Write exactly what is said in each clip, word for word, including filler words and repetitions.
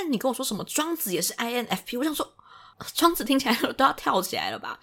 你跟我说什么庄子也是 I N F P， 我想说庄子听起来都要跳起来了吧。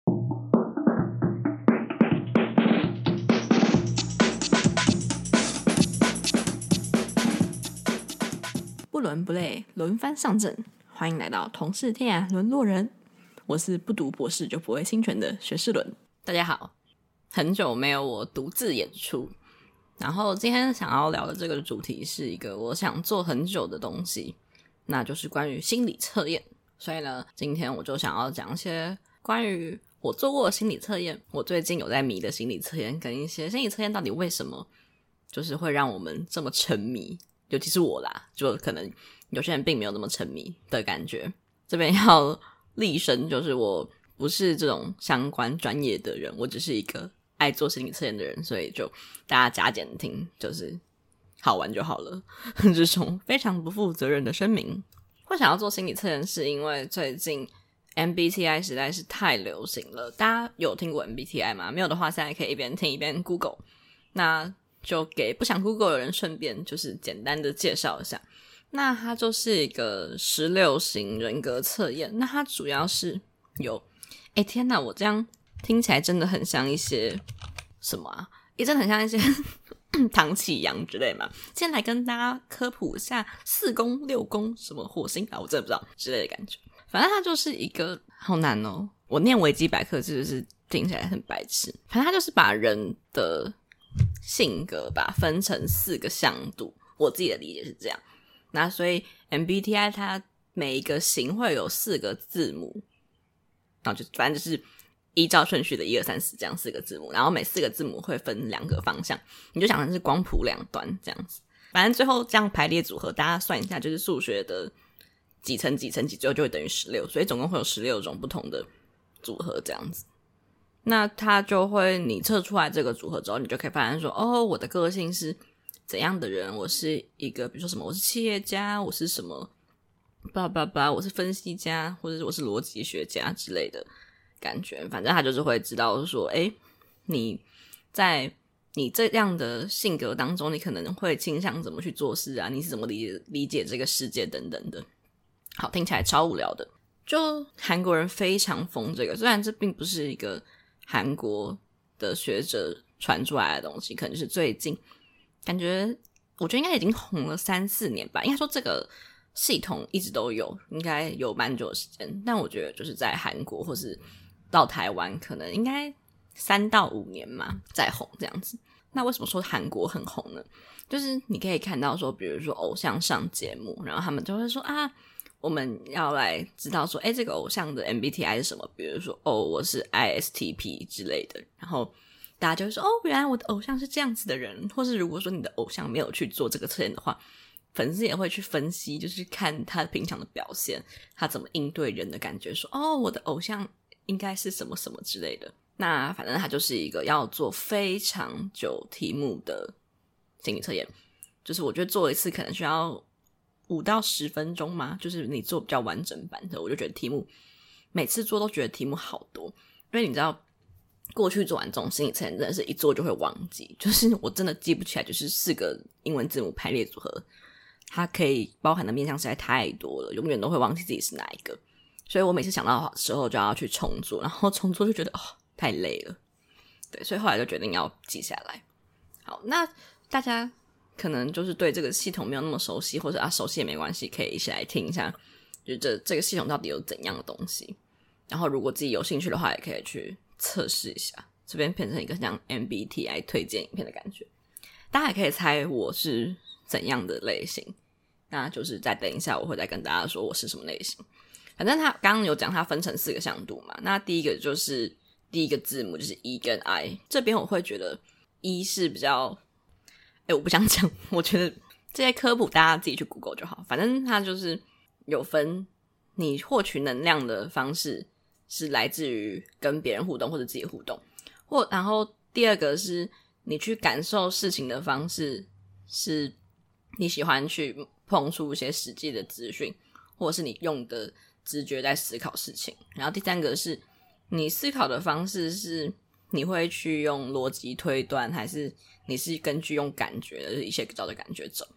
不伦不类，轮番上阵，欢迎来到同是天涯沦落人，我是不读博士就不会侵权的学士伦。大家好，很久没有我独自演出，然后今天想要聊的这个主题是一个我想做很久的东西，那就是关于心理测验。所以呢，今天我就想要讲一些关于我做过的心理测验，我最近有在迷的心理测验，跟一些心理测验到底为什么就是会让我们这么沉迷，尤其是我啦，就可能有些人并没有那么沉迷的感觉。这边要立身，就是我不是这种相关专业的人，我只是一个爱做心理测验的人，所以就大家加减听，就是好玩就好了。这种非常不负责任的声明。会想要做心理测验是因为最近 M B T I 实在是太流行了，大家有听过 M B T I 吗？没有的话现在可以一边听一边 Google， 那就给不想 Google 的人顺便就是简单的介绍一下。那它就是一个十六型人格测验，那它主要是有诶天哪，我这样听起来真的很像一些什么啊？也真的很像一些唐启阳之类嘛。先来跟大家科普一下四宫六宫什么火星啊，我真的不知道之类的感觉。反正它就是一个好难哦，我念维基百科就是听起来很白痴。反正它就是把人的性格吧分成四个向度，我自己的理解是这样。那所以 M B T I 它每一个型会有四个字母，然后就反正就是依照顺序的一二三四这样四个字母，然后每四个字母会分两个方向，你就想成是光谱两端这样子。反正最后这样排列组合，大家算一下，就是数学的几乘几乘几，最后就会等于十六，所以总共会有十六种不同的组合这样子。那它就会你测出来这个组合之后，你就可以发现说，哦，我的个性是怎样的人，我是一个比如说什么我是企业家，我是什么叭叭叭，我是分析家，或者是我是逻辑学家之类的感觉。反正他就是会知道说，诶，你在你这样的性格当中，你可能会倾向怎么去做事啊，你是怎么理解理解这个世界等等的。好，听起来超无聊的。就韩国人非常疯这个，虽然这并不是一个韩国的学者传出来的东西，可能是最近感觉我觉得应该已经红了三四年吧，应该说这个系统一直都有，应该有蛮久的时间，但我觉得就是在韩国或是到台湾可能应该三到五年嘛再红这样子。那为什么说韩国很红呢？就是你可以看到说比如说偶像上节目，然后他们就会说啊，我们要来知道说诶这个偶像的 M B T I 是什么，比如说哦我是 I S T P 之类的，然后大家就会说哦原来我的偶像是这样子的人，或是如果说你的偶像没有去做这个测验的话，粉丝也会去分析，就是看他平常的表现，他怎么应对人的感觉，说哦我的偶像应该是什么什么之类的。那反正他就是一个要做非常久题目的心理测验，就是我觉得做一次可能需要五到十分钟嘛，就是你做比较完整版的，我就觉得题目每次做都觉得题目好多，因为你知道过去做完这种心理测验真的是一做就会忘记，就是我真的记不起来，就是四个英文字母排列组合它可以包含的面向实在太多了，永远都会忘记自己是哪一个，所以我每次想到的时候就要去重做，然后重做就觉得哦太累了，对，所以后来就决定要记下来。好，那大家可能就是对这个系统没有那么熟悉，或者啊熟悉也没关系，可以一起来听一下，就这这个系统到底有怎样的东西。然后如果自己有兴趣的话，也可以去测试一下。这边变成一个像 M B T I 推荐影片的感觉，大家也可以猜我是怎样的类型。那就是再等一下，我会再跟大家说我是什么类型。反正他刚刚有讲，它分成四个向度嘛。那第一个就是第一个字母就是 E 跟 I， 这边我会觉得 E 是比较。欸，我不想讲，我觉得这些科普大家自己去 Google 就好。反正它就是有分你获取能量的方式是来自于跟别人互动或者自己互动，或然后第二个是你去感受事情的方式是你喜欢去碰触一些实际的资讯，或者是你用的直觉在思考事情。然后第三个是你思考的方式是你会去用逻辑推断，还是你是根据用感觉的，就是一些比较的感觉走。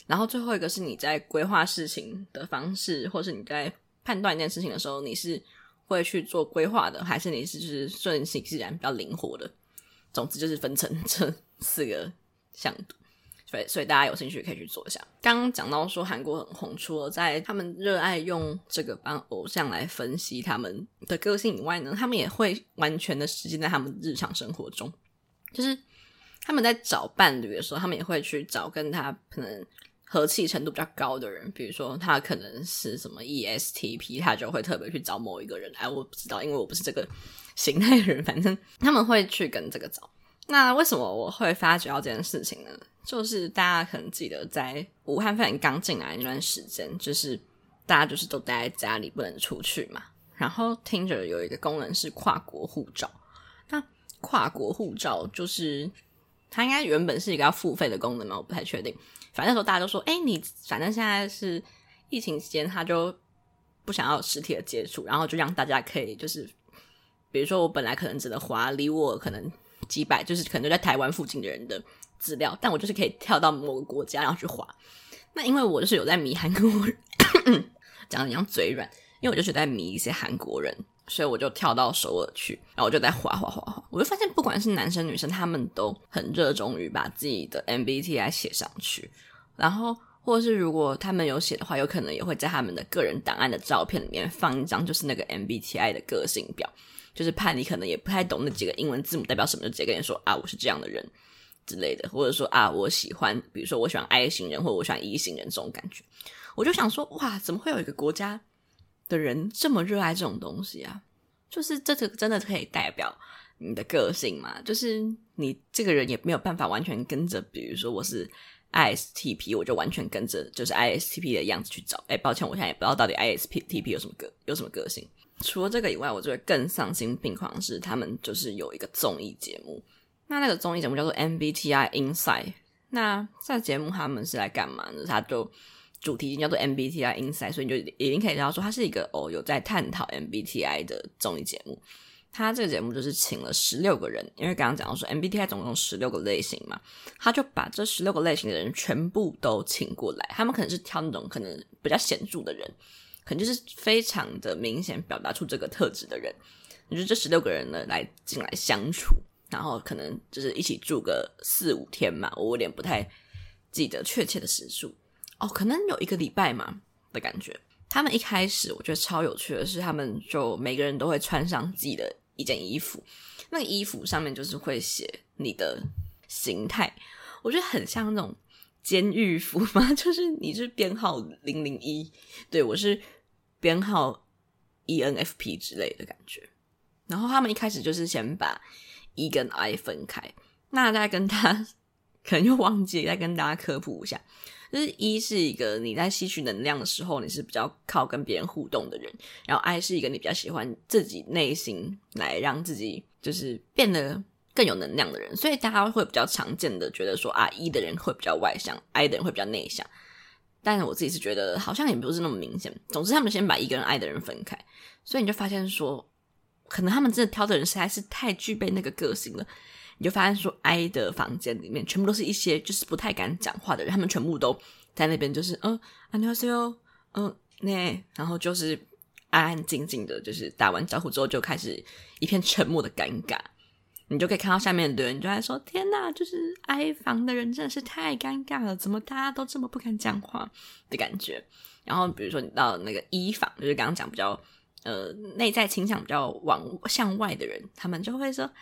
然后最后一个是你在规划事情的方式，或是你在判断一件事情的时候，你是会去做规划的，还是你是就是顺其自然比较灵活的。总之就是分成这四个向度，所以所以大家有兴趣可以去做一下。刚刚讲到说韩国很红，除了在他们热爱用这个帮偶像来分析他们的个性以外呢，他们也会完全的实践在他们日常生活中。就是他们在找伴侣的时候，他们也会去找跟他可能和气程度比较高的人，比如说他可能是什么 E S T P， 他就会特别去找某一个人。哎，我不知道，因为我不是这个形态的人，反正他们会去跟这个找。那为什么我会发觉到这件事情呢？就是大家可能记得在武汉肺炎刚进来那段时间，就是大家就是都待在家里不能出去嘛，然后听着有一个功能是跨国护照。那跨国护照就是它应该原本是一个要付费的功能嘛，我不太确定。反正那时候大家都说诶你反正现在是疫情期间，他就不想要实体的接触，然后就让大家可以就是比如说我本来可能只能滑离我可能几百就是可能就在台湾附近的人的资料，但我就是可以跳到某个国家然后去滑。那因为我就是有在迷韩国人讲得像嘴软，因为我就是在迷一些韩国人，所以我就跳到首尔去，然后我就在滑滑滑滑，我就发现不管是男生女生，他们都很热衷于把自己的 M B T I 写上去，然后或者是如果他们有写的话，有可能也会在他们的个人档案的照片里面放一张就是那个 M B T I 的个性表，就是怕你可能也不太懂那几个英文字母代表什么，就直接跟你说啊我是这样的人之类的，或者说啊我喜欢比如说我喜欢 I 型人或者我喜欢 E 型人这种感觉。我就想说哇怎么会有一个国家的人这么热爱这种东西啊，就是这个真的可以代表你的个性嘛，就是你这个人也没有办法完全跟着比如说我是 I S T P 我就完全跟着就是 I S T P 的样子去找。诶抱歉我现在也不知道到底 I S T P 有什么个有什么个性。除了这个以外，我觉得更丧心病狂的是他们就是有一个综艺节目，那那个综艺节目叫做 M B T I Inside。 那这个节目他们是来干嘛呢？他就主题叫做 M B T I Inside， 所以你就已经可以知道说它是一个哦有在探讨 M B T I 的综艺节目。他这个节目就是请了十六个人，因为刚刚讲到说 M B T I 总共有十六个类型嘛，他就把这十六个类型的人全部都请过来，他们可能是挑那种可能比较显著的人，可能就是非常的明显表达出这个特质的人，就是这十六个人呢来进来相处，然后可能就是一起住个四五天嘛，我有点不太记得确切的时数哦，可能有一个礼拜嘛的感觉。他们一开始我觉得超有趣的是，他们就每个人都会穿上自己的一件衣服，那个衣服上面就是会写你的形态，我觉得很像那种监狱服嘛，就是你是编号零零一，对我是编号 E N F P 之类的感觉。然后他们一开始就是先把 E 跟 I 分开，那再跟大家可能又忘记再跟大家科普一下，就是 E 是一个你在吸取能量的时候你是比较靠跟别人互动的人，然后 I 是一个你比较喜欢自己内心来让自己就是变得更有能量的人，所以大家会比较常见的觉得说啊 E 的人会比较外向， I 的人会比较内向，但是我自己是觉得好像也不是那么明显。总之他们先把 E 跟 I 的人分开，所以你就发现说可能他们真的挑的人实在是太具备那个个性了，你就发现说 I 的房间里面全部都是一些就是不太敢讲话的人，他们全部都在那边就是嗯안녕하세요嗯네然后就是安安静静的，就是打完招呼之后就开始一片沉默的尴尬，你就可以看到下面的人就在说天哪，就是 I 房的人真的是太尴尬了，怎么大家都这么不敢讲话的感觉。然后比如说你到那个 E 房，就是刚刚讲比较呃内在倾向比较往向外的人，他们就会说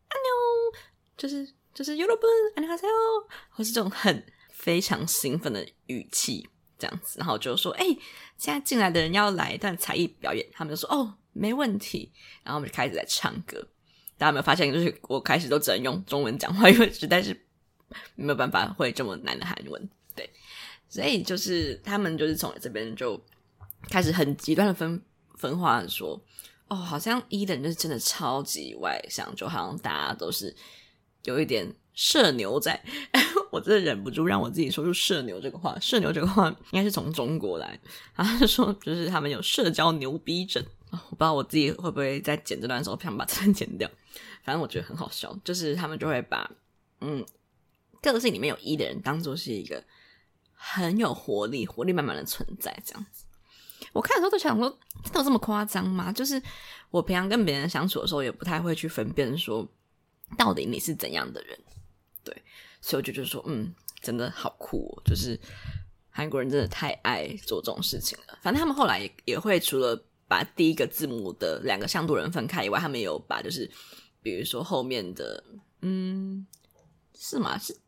안녕就是就是여러분 안녕하세요或是这种很非常兴奋的语气这样子，然后就说诶、欸、现在进来的人要来一段才艺表演，他们就说哦没问题，然后我们就开始在唱歌。大家有没有发现就是我开始都只能用中文讲话，因为实在是没有办法会这么难的韩文，对，所以就是他们就是从这边就开始很极端的分分化说哦好像 E 的人就是真的超级外向，就好像大家都是有一点社牛在我真的忍不住让我自己说出社牛这个话，社牛这个话应该是从中国来，然后说就是他们有社交牛逼症，我不知道我自己会不会在剪这段的时候想把这段剪掉，反正我觉得很好笑，就是他们就会把嗯个性里面有 E 的人当作是一个很有活力，活力满满的存在这样子。我看的时候都想说，真的有这么夸张吗？就是我平常跟别人相处的时候，也不太会去分辨说到底你是怎样的人，对，所以我就觉得说，嗯，真的好酷哦，就是韩国人真的太爱做这种事情了。反正他们后来 也, 也会除了把第一个字母的两个向度人分开以外，他们也有把就是比如说后面的嗯是吗？是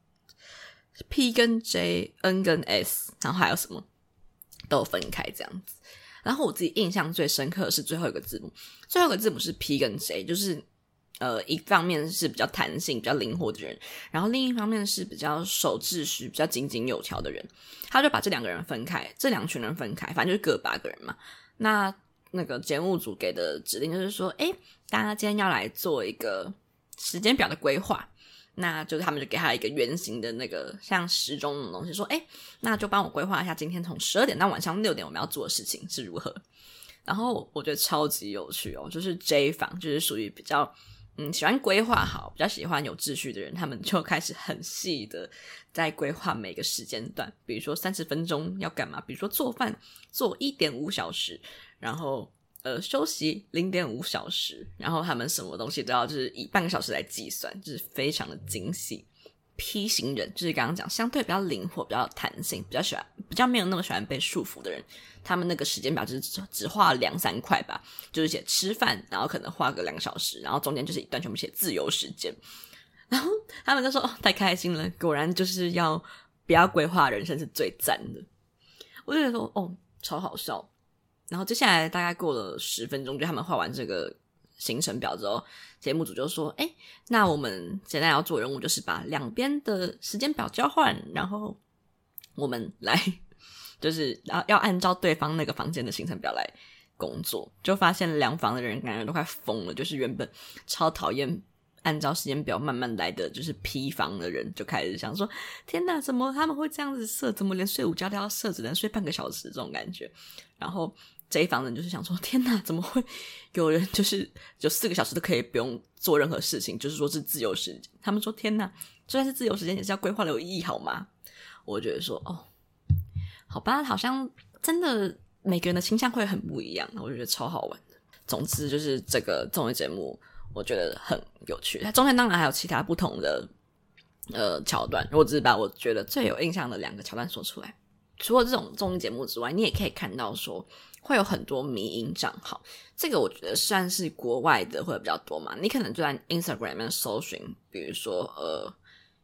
P 跟 J、N 跟 S， 然后还有什么都分开这样子。然后我自己印象最深刻的是最后一个字母，最后一个字母是 P 跟 J， 就是呃一方面是比较弹性比较灵活的人，然后另一方面是比较守秩序比较井井有条的人。他就把这两个人分开，这两群人分开，反正就是各八个人嘛。那那个节目组给的指令就是说，诶，大家今天要来做一个时间表的规划，那就是他们就给他一个圆形的那个像时钟那种东西，说诶，那就帮我规划一下今天从十二点到晚上六点我们要做的事情是如何。然后我觉得超级有趣哦，就是 J 房就是属于比较嗯喜欢规划好比较喜欢有秩序的人，他们就开始很细的在规划每个时间段，比如说三十分钟要干嘛，比如说做饭做 一点五小时，然后呃，休息 零点五小时，然后他们什么东西都要就是以半个小时来计算，就是非常的精细。P 型人就是刚刚讲相对比较灵活比较有弹性比较喜欢比较没有那么喜欢被束缚的人，他们那个时间表就是只只画两三块吧，就是写吃饭然后可能画个两个小时，然后中间就是一段全部写自由时间。然后他们就说哦，太开心了，果然就是要不要规划人生是最赞的。我就觉得说哦超好笑。然后接下来大概过了十分钟，就他们画完这个行程表之后，节目组就说诶，那我们现在要做任务就是把两边的时间表交换，然后我们来就是要按照对方那个房间的行程表来工作。就发现两房的人感觉都快疯了，就是原本超讨厌按照时间表慢慢来的就是 P 房的人就开始想说天哪，怎么他们会这样子设，怎么连睡午觉都要设只能睡半个小时这种感觉。然后这一房人就是想说天哪，怎么会有人就是就四个小时都可以不用做任何事情，就是说是自由时间。他们说天哪，就算是自由时间也是要规划的有意义好吗？我觉得说哦好吧，好像真的每个人的倾向会很不一样，我就觉得超好玩的。总之就是这个综艺节目我觉得很有趣，它中间当然还有其他不同的呃桥段，我只是把我觉得最有印象的两个桥段说出来。除了这种综艺节目之外，你也可以看到说会有很多迷因账号，这个我觉得算是国外的会比较多嘛。你可能就在 Instagram 面搜寻比如说呃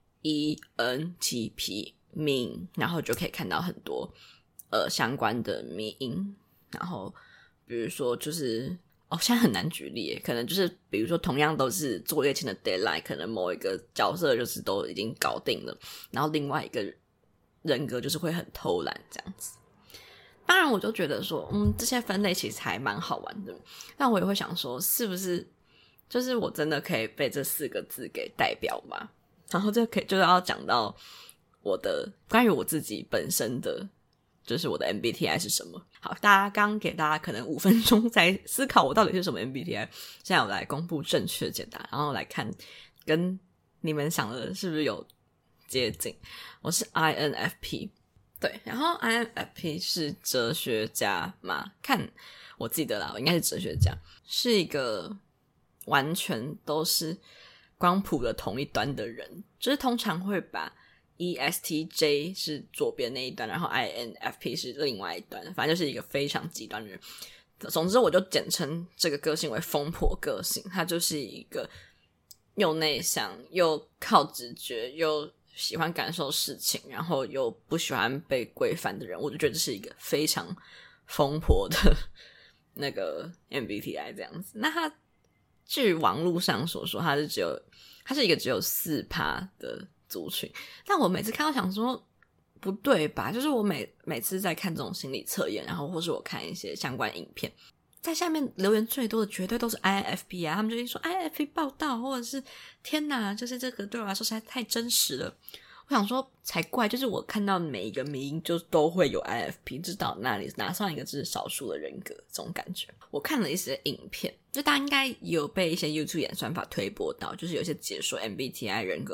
E N T P meme， 然后就可以看到很多呃相关的迷因。然后比如说就是哦，现在很难举例耶，可能就是比如说同样都是作业前的 deadline， 可能某一个角色就是都已经搞定了，然后另外一个人格就是会很偷懒这样子。当然我就觉得说嗯，这些分类其实还蛮好玩的，但我也会想说是不是就是我真的可以被这四个字给代表吗？然后这可以就是要讲到我的关于我自己本身的就是我的 M B T I 是什么。好，大家刚刚给大家可能五分钟在思考我到底是什么 M B T I， 现在我来公布正确解答，然后来看跟你们想的是不是有接近。我是 I N F P， 对，然后 I N F P 是哲学家嘛，看我记得啦，我应该是哲学家，是一个完全都是光谱的同一端的人，就是通常会把 E S T J 是左边那一端，然后 I N F P 是另外一端，反正就是一个非常极端的人。总之我就简称这个个性为疯婆个性，他就是一个又内向又靠直觉又喜欢感受事情，然后又不喜欢被规范的人。我就觉得这是一个非常疯婆的那个 M B T I 这样子。那他据网络上所说，他是只有他是一个只有 百分之四 的族群，但我每次看到想说不对吧，就是我每每次在看这种心理测验，然后或是我看一些相关影片，在下面留言最多的绝对都是 I N F P 啊，他们就会说 I N F P 报道，或者是天哪，就是这个对我来说实在太真实了。我想说才怪，就是我看到每一个迷因就都会有 I N F P， 知道那里拿上一个就是少数的人格这种感觉。我看了一些影片，就大家应该有被一些 YouTube 演算法推播到，就是有一些解说 M B T I 人格的影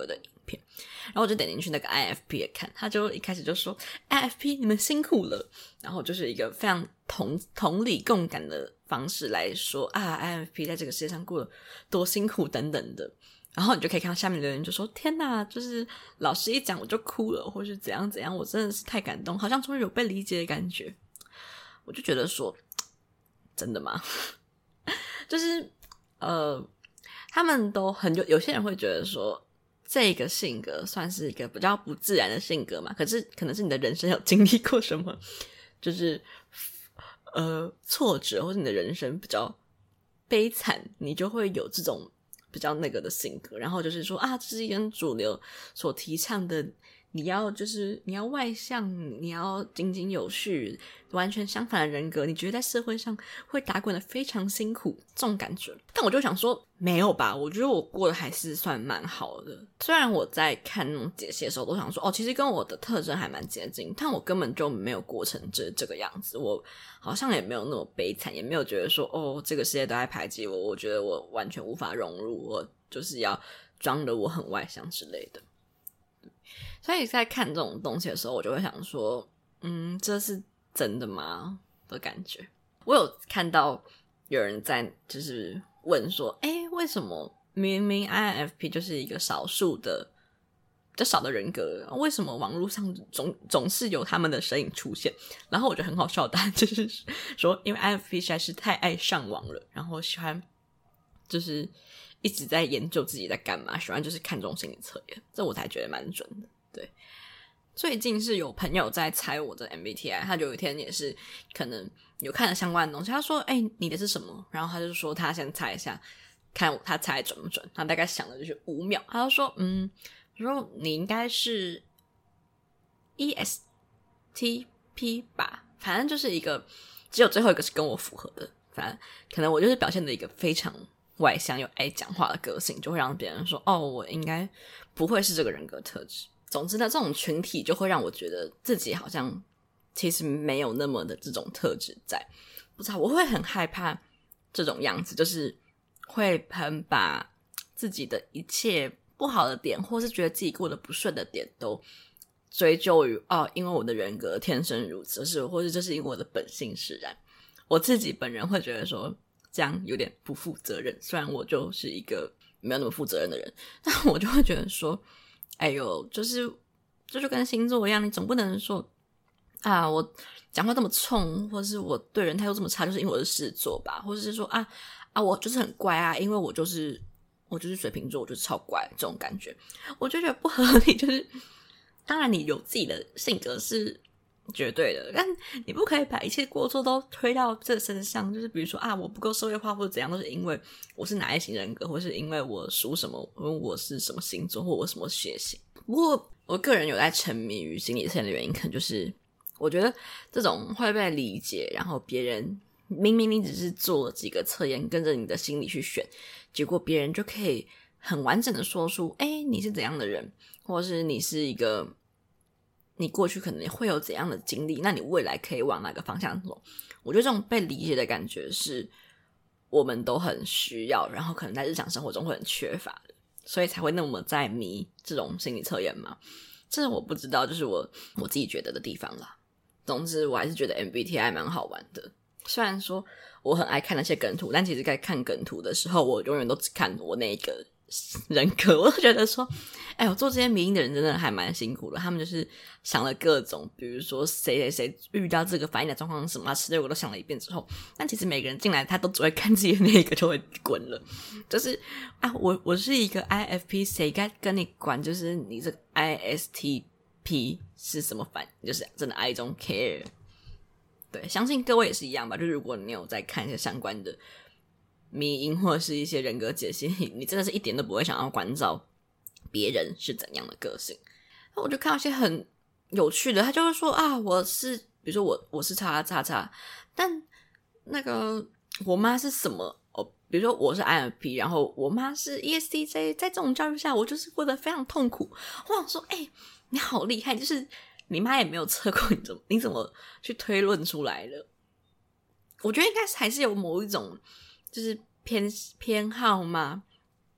片，然后我就点进去那个 I F P 也看，他就一开始就说 I F P 你们辛苦了，然后就是一个非常同同理共感的方式来说啊 I F P 在这个世界上过得多辛苦等等的，然后你就可以看到下面的人就说天哪，就是老师一讲我就哭了，或是怎样怎样，我真的是太感动，好像终于有被理解的感觉。我就觉得说真的吗？就是呃他们都很有有些人会觉得说这个性格算是一个比较不自然的性格嘛，可是可能是你的人生有经历过什么就是呃挫折，或是你的人生比较悲惨，你就会有这种比较那个的性格，然后就是说啊，这是一跟主流所提倡的你要就是你要外向，你要井井有序，完全相反的人格，你觉得在社会上会打滚的非常辛苦这种感觉。但我就想说没有吧，我觉得我过得还是算蛮好的，虽然我在看那种解析的时候都想说哦，其实跟我的特征还蛮接近，但我根本就没有过成这这个样子，我好像也没有那么悲惨，也没有觉得说哦这个世界都在排挤我，我觉得我完全无法融入，我就是要装得我很外向之类的。所以在看这种东西的时候，我就会想说嗯，这是真的吗的感觉。我有看到有人在就是问说诶为什么明明 I N F P 就是一个少数的比较少的人格，为什么网络上总总是有他们的身影出现？然后我觉得很好笑的答案就是说因为 I N F P 实在是太爱上网了，然后喜欢就是一直在研究自己在干嘛，喜欢就是看这种心理测验，这我才觉得蛮准的。对，最近是有朋友在猜我的 M B T I， 他就有一天也是可能有看了相关的东西，他说诶、欸、你的是什么？然后他就说他先猜一下看他猜准不准，他大概想了就是五秒，他就说嗯，我说你应该是 E S T P 吧，反正就是一个只有最后一个是跟我符合的，反正可能我就是表现的一个非常外向又爱讲话的个性，就会让别人说哦我应该不会是这个人格特质。总之呢，这种群体就会让我觉得自己好像其实没有那么的这种特质在，不知道我会很害怕这种样子，就是会很把自己的一切不好的点或是觉得自己过得不顺的点都追究于哦，因为我的人格天生如此，是或是这是因为我的本性使然。我自己本人会觉得说这样有点不负责任，虽然我就是一个没有那么负责任的人，但我就会觉得说哎呦就是这就跟星座一样，你总不能说啊我讲话这么冲，或是我对人态度这么差就是因为我是狮子座吧，或者是说啊啊我就是很乖啊，因为我就是我就是水瓶座，我就是超乖，这种感觉我就觉得不合理。就是当然你有自己的性格是绝对的，但你不可以把一切过错都推到这身上，就是比如说啊我不够社会化或者怎样，都是因为我是哪一型人格，或是因为我属什么，因为我是什么星座，或我什么血型。不过我个人有在沉迷于心理测验的原因，可能就是我觉得这种会被理解，然后别人明明你只是做了几个测验跟着你的心理去选，结果别人就可以很完整的说出诶你是怎样的人，或者是你是一个你过去可能会有怎样的经历，那你未来可以往哪个方向走。我觉得这种被理解的感觉是我们都很需要，然后可能在日常生活中会很缺乏的，所以才会那么在迷这种心理测验嘛。这我不知道，就是我我自己觉得的地方啦。总之我还是觉得 M B T I 蛮好玩的，虽然说我很爱看那些梗图，但其实在看梗图的时候我永远都只看我那个人格，我都觉得说哎，我做这些迷因的人真的还蛮辛苦的，他们就是想了各种比如说谁谁谁遇到这个反应的状况是什么，他十六个都想了一遍之后，但其实每个人进来他都只会看自己的那个就会滚了，就是啊我我是一个 I F P 谁该跟你管，就是你这个 I S T P 是什么反应，就是真的 I don't care。 对，相信各位也是一样吧，就是如果你有在看一些相关的迷因或者是一些人格解析，你真的是一点都不会想要关照别人是怎样的个性。那我就看到一些很有趣的，他就会说啊我是比如说我我是叉叉叉，但那个我妈是什么哦，比如说我是 I N F P， 然后我妈是 E S T J， 在这种教育下我就是过得非常痛苦。我想说哎，你好厉害，就是你妈也没有测过，你怎么你怎么去推论出来了？我觉得应该还是有某一种就是偏偏好嘛，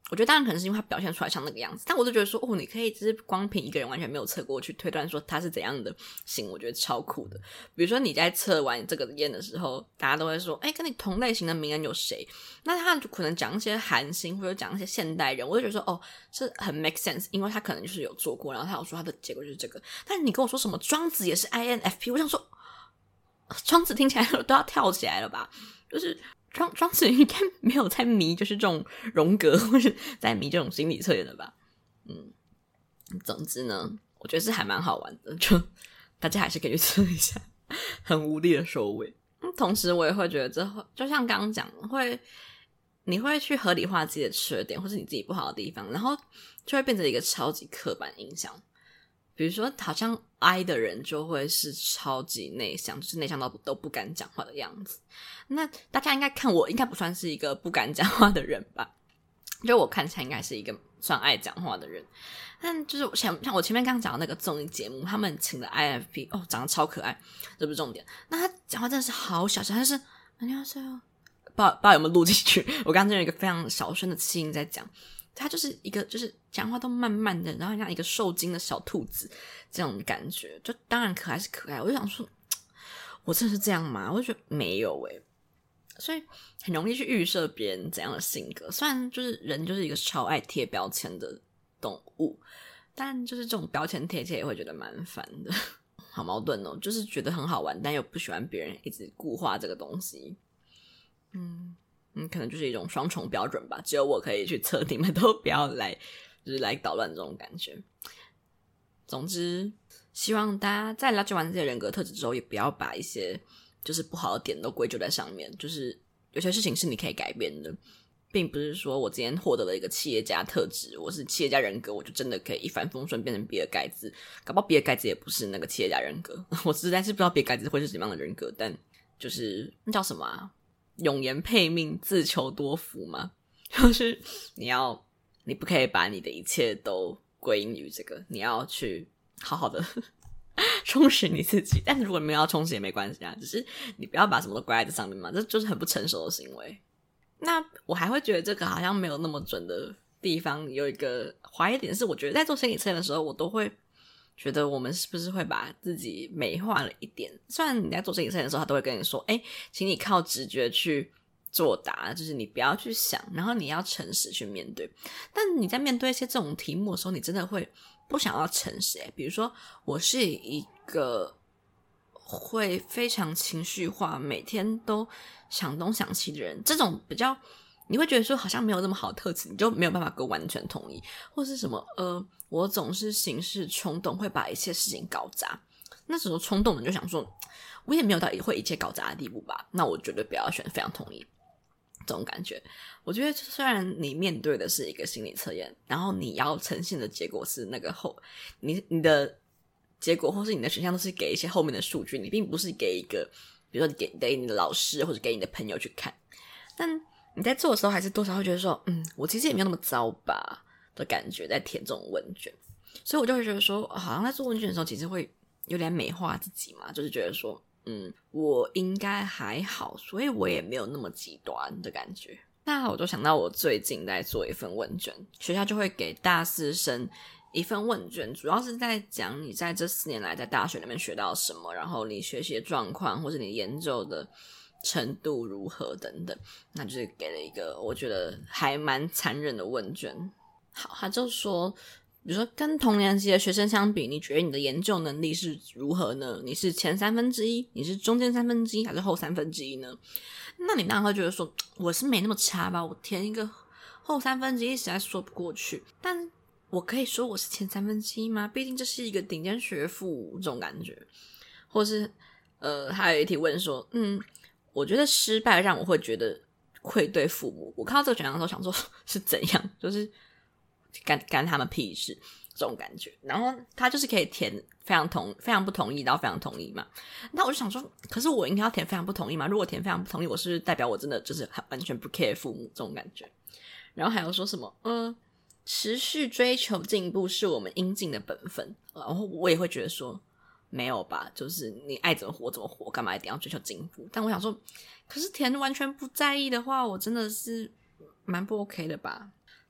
我觉得当然可能是因为他表现出来像那个样子，但我就觉得说哦，你可以只是光凭一个人完全没有测过去推断说他是怎样的型，我觉得超酷的。比如说你在测完这个验的时候，大家都会说诶跟你同类型的名人有谁，那他可能讲一些韩星或者讲一些现代人，我就觉得说哦是很 make sense， 因为他可能就是有做过，然后他有说他的结果就是这个。但你跟我说什么庄子也是 I N F P， 我想说庄子听起来都要跳起来了吧，就是庄庄子应该没有在迷就是这种荣格或是在迷这种心理测验的吧。嗯，总之呢我觉得是还蛮好玩的，就大家还是可以去测一下，很无力的收尾。同时我也会觉得这就像刚刚讲会你会去合理化自己的缺点或是你自己不好的地方，然后就会变成一个超级刻板印象。比如说好像 I 的人就会是超级内向，就是内向到都不敢讲话的样子。那大家应该看我应该不算是一个不敢讲话的人吧，就我看起来应该是一个算爱讲话的人。但就是像像我前面刚刚讲的那个综艺节目，他们请的 I F P 哦长得超可爱，这不是重点。那他讲话真的是好小声，他是안녕하세요，不知道不知道有没有录进去，我刚刚真的有一个非常小声的气音在讲，他就是一个就是讲话都慢慢的，然后像一个受惊的小兔子这种感觉，就当然可爱是可爱，我就想说我真的是这样吗？我就觉得没有诶、欸、所以很容易去预设别人怎样的性格。虽然就是人就是一个超爱贴标签的动物，但就是这种标签贴贴也会觉得蛮烦的，好矛盾哦，就是觉得很好玩但又不喜欢别人一直固化这个东西。嗯嗯，可能就是一种双重标准吧，只有我可以去测，你们都不要来就是来捣乱这种感觉。总之希望大家在了解完这些人格特质之后，也不要把一些就是不好的点都归咎在上面，就是有些事情是你可以改变的，并不是说我今天获得了一个企业家特质，我是企业家人格，我就真的可以一帆风顺变成比尔盖茨。搞不好比尔盖茨也不是那个企业家人格，我实在是不知道比尔盖茨会是什么样的人格，但就是那叫什么啊，永言配命，自求多福嘛，就是你要你不可以把你的一切都归因于这个，你要去好好的充实你自己。但是如果你没有要充实也没关系啊，只是你不要把什么都归在这上面嘛，这就是很不成熟的行为。那我还会觉得这个好像没有那么准的地方，有一个怀疑点是，我觉得在做心理测验的时候，我都会觉得我们是不是会把自己美化了一点。虽然你在做心理测验的时候他都会跟你说诶请你靠直觉去作答，就是你不要去想，然后你要诚实去面对。但你在面对一些这种题目的时候，你真的会不想要诚实诶。比如说我是一个会非常情绪化，每天都想东想西的人，这种比较你会觉得说好像没有那么好的特质，你就没有办法跟我完全同意。或是什么呃，我总是行事冲动，会把一切事情搞砸。那时候冲动的就想说我也没有到会一切搞砸的地步吧，那我绝对不要选非常同意这种感觉。我觉得虽然你面对的是一个心理测验，然后你要呈现的结果是那个后你你的结果或是你的选项都是给一些后面的数据，你并不是给一个比如说给给你的老师或者给你的朋友去看。但你在做的时候还是多少会觉得说嗯，我其实也没有那么糟吧的感觉在填这种问卷。所以我就会觉得说好像在做问卷的时候其实会有点美化自己嘛，就是觉得说嗯，我应该还好，所以我也没有那么极端的感觉。那我就想到我最近在做一份问卷，学校就会给大四生一份问卷，主要是在讲你在这四年来在大学里面学到什么，然后你学习的状况或是你研究的程度如何等等。那就是给了一个我觉得还蛮残忍的问卷。好，他就说比如说跟同年级的学生相比，你觉得你的研究能力是如何呢？你是前三分之一，你是中间三分之一，还是后三分之一呢？那你当然会觉得说我是没那么差吧，我填一个后三分之一实在说不过去。但我可以说我是前三分之一吗？毕竟这是一个顶尖学府这种感觉。或是呃，还有一题问说嗯，我觉得失败让我会觉得愧对父母。我看到这个选项的时候想说是怎样，就是干干他们屁事这种感觉。然后他就是可以填非常同非常不同意到非常同意嘛。那我就想说可是我应该要填非常不同意嘛，如果填非常不同意，我是不是代表我真的就是完全不 care 父母这种感觉。然后还有说什么呃，持续追求进步是我们应尽的本分。然后我也会觉得说没有吧，就是你爱怎么活怎么活，干嘛一定要追求进步。但我想说可是填完全不在意的话，我真的是蛮不 OK 的吧。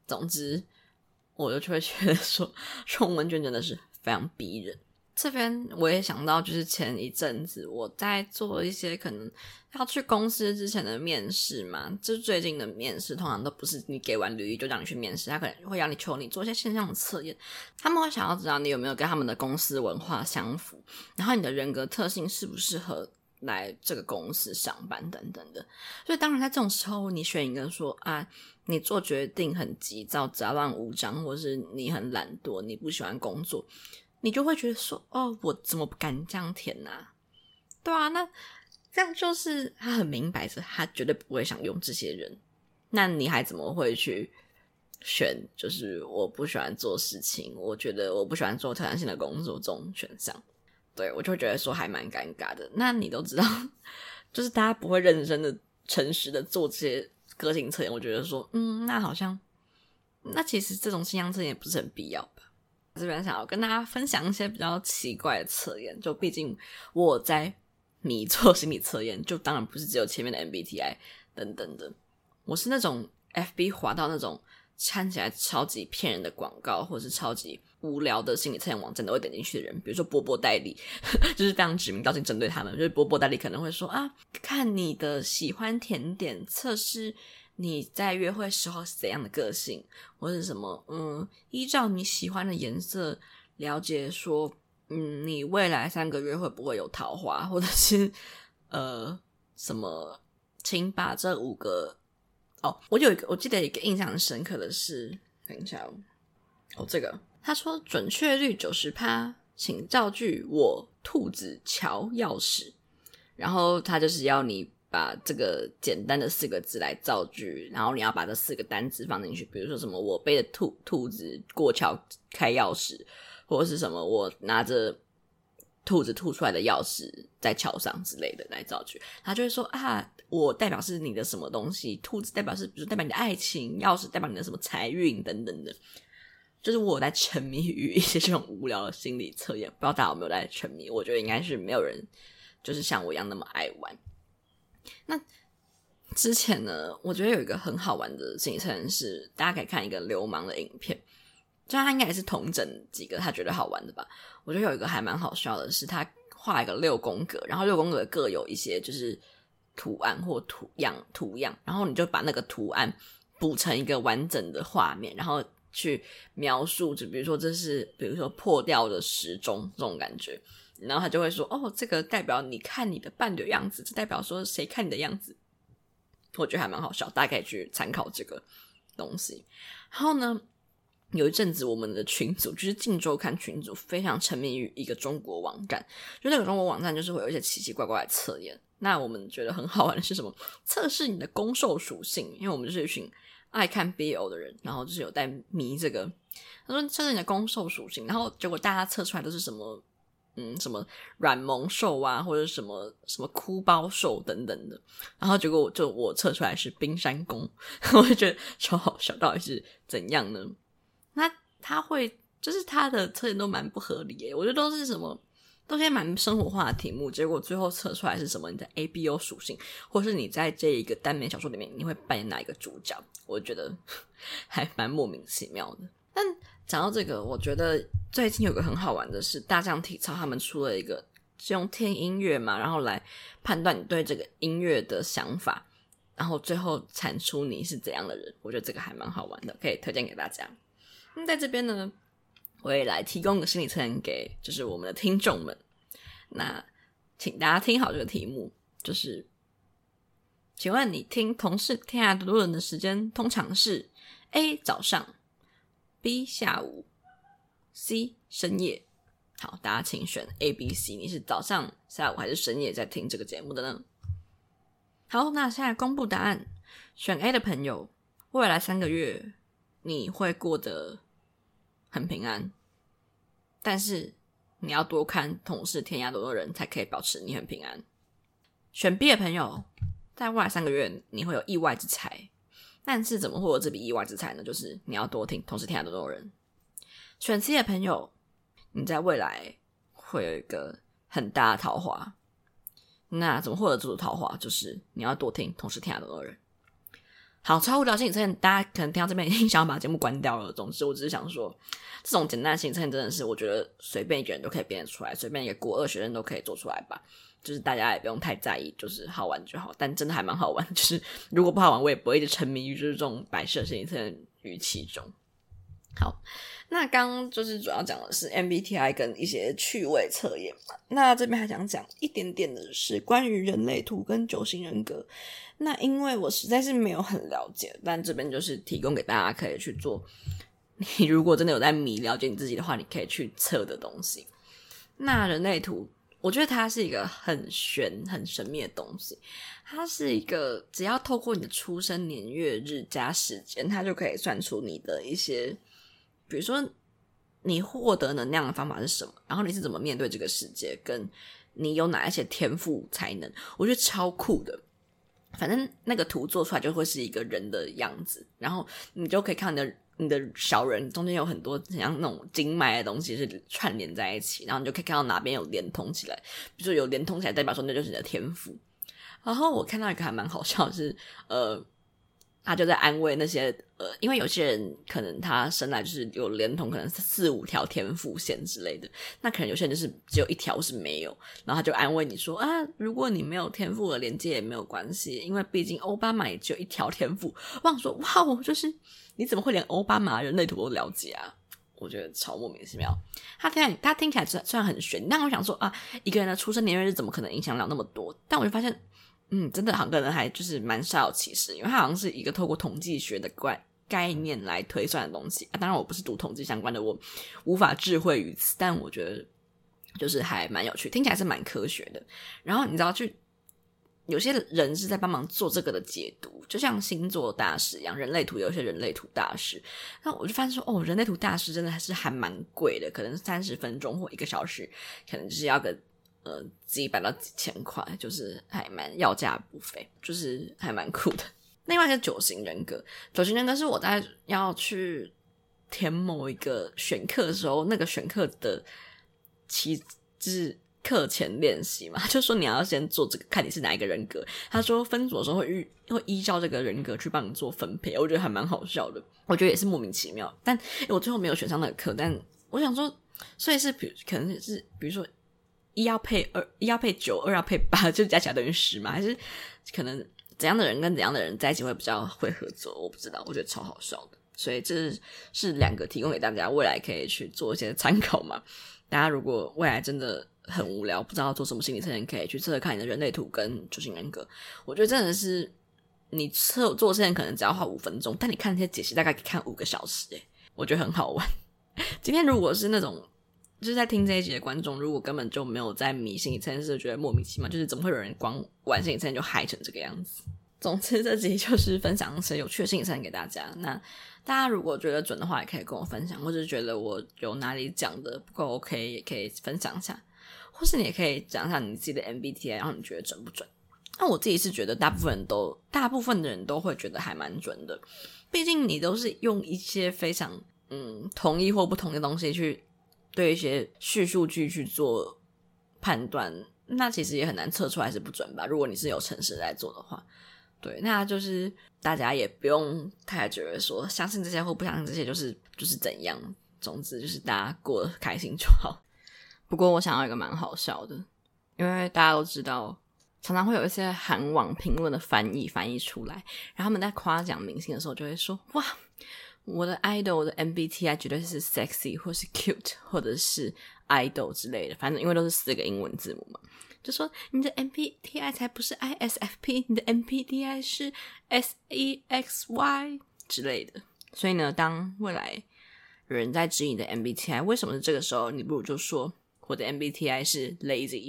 总之我就会觉得说这种问卷真的是非常逼人。这边我也想到，就是前一阵子我在做一些可能要去公司之前的面试嘛，就是最近的面试通常都不是你给完履历就让你去面试，他可能会让你求你做一些线上的测验，他们会想要知道你有没有跟他们的公司文化相符，然后你的人格特性适不适合来这个公司上班等等的。所以当然在这种时候你选一个说啊，你做决定很急躁杂乱无章，或是你很懒惰，你不喜欢工作，你就会觉得说哦，我怎么不敢这样填啊？对啊，那这样就是他很明白着他绝对不会想用这些人，那你还怎么会去选就是我不喜欢做事情，我觉得我不喜欢做挑战性的工作这种选项？对，我就会觉得说还蛮尴尬的。那你都知道就是大家不会认真的诚实的做这些个性测验，我觉得说嗯，那好像那其实这种信仰测验也不是很必要吧。这边想要跟大家分享一些比较奇怪的测验，就毕竟我在迷做心理测验，就当然不是只有前面的 M B T I 等等的，我是那种 F B 滑到那种看起来超级骗人的广告，或是超级无聊的心理测验网站都会点进去的人，比如说波波代理就是非常指名道姓针对他们，就是波波代理可能会说啊，看你的喜欢甜点，测试你在约会时候是怎样的个性，或是什么嗯，依照你喜欢的颜色了解说嗯，你未来三个月会不会有桃花，或者是呃什么请把这五个哦，我有一个我记得一个印象很深刻的是，等一下哦，哦这个他说准确率 百分之九十 请造句我兔子桥钥匙，然后他就是要你把这个简单的四个字来造句，然后你要把这四个单字放进去，比如说什么我背着兔兔子过桥开钥匙，或者是什么我拿着兔子吐出来的钥匙在桥上之类的来造句。他就会说啊，我代表是你的什么东西，兔子代表是比如代表你的爱情，钥匙代表你的什么财运等等的。就是我有在沉迷于一些这种无聊的心理测验，不知道大家有没有在沉迷，我觉得应该是没有人就是像我一样那么爱玩。那之前呢，我觉得有一个很好玩的心理测验是大家可以看一个流氓的影片，就他应该也是统整几个他觉得好玩的吧。我觉得有一个还蛮好笑的是他画一个六宫格，然后六宫格各有一些就是图案或图样图样，然后你就把那个图案补成一个完整的画面，然后去描述，就比如说这是比如说破掉的时钟这种感觉，然后他就会说哦，这个代表你看你的伴侣的样子，这代表说谁看你的样子。我觉得还蛮好笑，大家可以去参考这个东西。然后呢，有一阵子我们的群组就是镜周刊群组非常沉迷于一个中国网站，就那个中国网站就是会有一些奇奇怪怪的测验。那我们觉得很好玩的是什么？测试你的攻受属性，因为我们就是一群爱看 B L 的人，然后就是有在迷这个。他说测试你的攻受属性，然后结果大家测出来都是什么嗯，什么软萌兽啊，或者什么什么哭包兽等等的，然后结果我就我测出来是冰山宫，我就觉得超好笑，到底是怎样呢？那他会就是他的测验都蛮不合理耶，我觉得都是什么都是蛮生活化的题目，结果最后测出来是什么你的 A B O 属性，或是你在这一个单篇小说里面你会扮演哪一个主角，我觉得还蛮莫名其妙的。但讲到这个，我觉得最近有个很好玩的是大象体操他们出了一个是用听音乐嘛，然后来判断你对这个音乐的想法，然后最后产出你是怎样的人，我觉得这个还蛮好玩的，可以推荐给大家。那在这边呢，我也来提供个心理测验给就是我们的听众们，那请大家听好这个题目，就是请问你听同事天涯读书人的时间通常是 A 早上， B 下午， C 深夜。好，大家请选 A、B、C， 你是早上、下午还是深夜在听这个节目的呢？好，那现在公布答案。选 A 的朋友，未来三个月你会过得很平安，但是你要多看同事天涯多多人才可以保持你很平安。选 B 的朋友，在未来三个月你会有意外之财，但是怎么会有这笔意外之财呢？就是你要多听同事天涯多多人。选 C 的朋友，你在未来会有一个很大的桃花，那怎么获得这种桃花？就是你要多听同事天涯多多人。 好，超无聊心理测验，大家可能听到这边已经想要把节目关掉了。总之我只是想说，这种简单的心理测验真的是我觉得随便一个人都可以编得出来，随便一个国二学生都可以做出来吧，就是大家也不用太在意，就是好玩就好。但真的还蛮好玩，就是如果不好玩我也不会一直沉迷于就是这种摆设心理测验于其中。好，那刚刚就是主要讲的是 M B T I 跟一些趣味测验嘛，那这边还想讲一点点的是关于人类图跟九型人格。那因为我实在是没有很了解，但这边就是提供给大家可以去做，你如果真的有在迷了解你自己的话，你可以去测的东西。那人类图我觉得它是一个很玄很神秘的东西，它是一个只要透过你的出生年月日加时间，它就可以算出你的一些，比如说你获得能量的方法是什么，然后你是怎么面对这个世界，跟你有哪一些天赋才能，我觉得超酷的。反正那个图做出来就会是一个人的样子，然后你就可以看你的你的小人中间有很多像那种经脉的东西是串联在一起，然后你就可以看到哪边有连通起来，比如说有连通起来代表说那就是你的天赋。然后我看到一个还蛮好笑的是呃他就在安慰那些呃，因为有些人可能他生来就是有连同可能四五条天赋线之类的，那可能有些人就是只有一条是没有，然后他就安慰你说啊，如果你没有天赋的连接也没有关系，因为毕竟奥巴马也只有一条天赋。我想说哇，我就是你怎么会连奥巴马人类图都了解啊？我觉得超莫名其妙。他听起来他听起来虽然很玄，但我想说啊，一个人的出生年月日怎么可能影响了那么多？但我就发现嗯，真的好像可能还就是蛮煞有其事，因为它好像是一个透过统计学的概概念来推算的东西啊。当然我不是读统计相关的，我无法智慧于此，但我觉得就是还蛮有趣，听起来是蛮科学的。然后你知道去有些人是在帮忙做这个的解读，就像星座大师一样，人类图有一些人类图大师。那我就发现说哦，人类图大师真的还是还蛮贵的，可能三十分钟或一个小时可能就是要个呃，几百到几千块，就是还蛮要价不菲，就是还蛮酷的。另外一个九型人格，九型人格是我在要去填某一个选课的时候，那个选课的其就是课前练习嘛，就说你要先做这个，看你是哪一个人格。他说分组的时候会依会依照这个人格去帮你做分配，我觉得还蛮好笑的。我觉得也是莫名其妙，但我最后没有选上那个课。但我想说，所以是比可能是比如说。一要配二，一要配九，二要配八，就加起来等于十嘛？还是可能怎样的人跟怎样的人在一起会比较会合作？我不知道，我觉得超好笑的。所以这是两个提供给大家，未来可以去做一些参考嘛。大家如果未来真的很无聊，不知道做什么心理测验，可以去测测看你的人类图跟九型人格。我觉得真的是你测做测验可能只要花五分钟，但你看那些解析大概可以看五个小时，诶，我觉得很好玩。今天如果是那种。就是在听这一集的观众，如果根本就没有在迷心理测验，是觉得莫名其妙，就是怎么会有人光玩心理测验就嗨成这个样子。总之这集就是分享一些有趣的心理测验给大家，那大家如果觉得准的话也可以跟我分享，或者是觉得我有哪里讲的不够 OK 也可以分享一下，或是你也可以讲一下你自己的 M B T I， 然后你觉得准不准。那我自己是觉得大部分人都大部分的人都会觉得还蛮准的，毕竟你都是用一些非常嗯同意或不同的东西去对一些叙述句去做判断，那其实也很难测出来是不准吧，如果你是有程式来做的话。对，那就是大家也不用太觉得说相信这些或不相信这些就是就是怎样，总之就是大家过得开心就好。不过我想要一个蛮好笑的，因为大家都知道常常会有一些韩网评论的翻译翻译出来，然后他们在夸奖明星的时候就会说，哇，我的 idol 我的 M B T I 绝对是 sexy 或是 cute 或者是 idol 之类的，反正因为都是四个英文字母嘛，就说你的 M B T I 才不是 I S F P， 你的 M B T I 是 S E X Y 之类的。所以呢，当未来有人在质疑你的 M B T I 为什么是这个时候，你不如就说我的 M B T I 是 lazy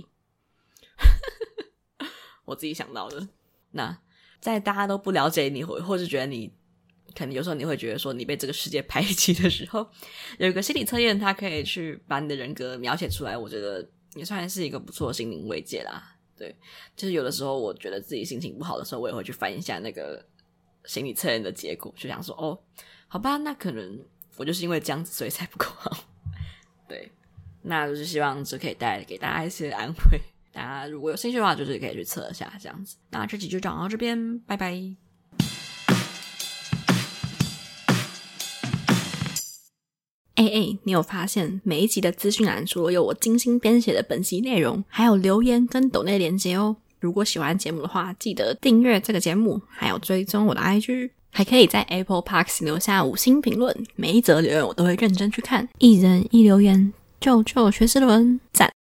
我自己想到的。那在大家都不了解你或或是觉得你可能有时候你会觉得说你被这个世界排挤的时候，有一个心理测验它可以去把你的人格描写出来，我觉得也算是一个不错的心灵慰藉啦。对，就是有的时候我觉得自己心情不好的时候，我也会去翻一下那个心理测验的结果，就想说哦，好吧，那可能我就是因为这样子所以才不够好。对，那就是希望这可以带给大家一些安慰，大家如果有兴趣的话就是可以去测一下这样子。那这集就讲到这边，拜拜。 哎哎，你有发现每一集的资讯栏除了有我精心编写的本集内容，还有留言跟抖内连结哦。如果喜欢节目的话，记得订阅这个节目，还有追踪我的 I G， 还可以在 Apple Podcast 留下五星评论，每一则留言我都会认真去看。一人一留言，救救学士伦，赞！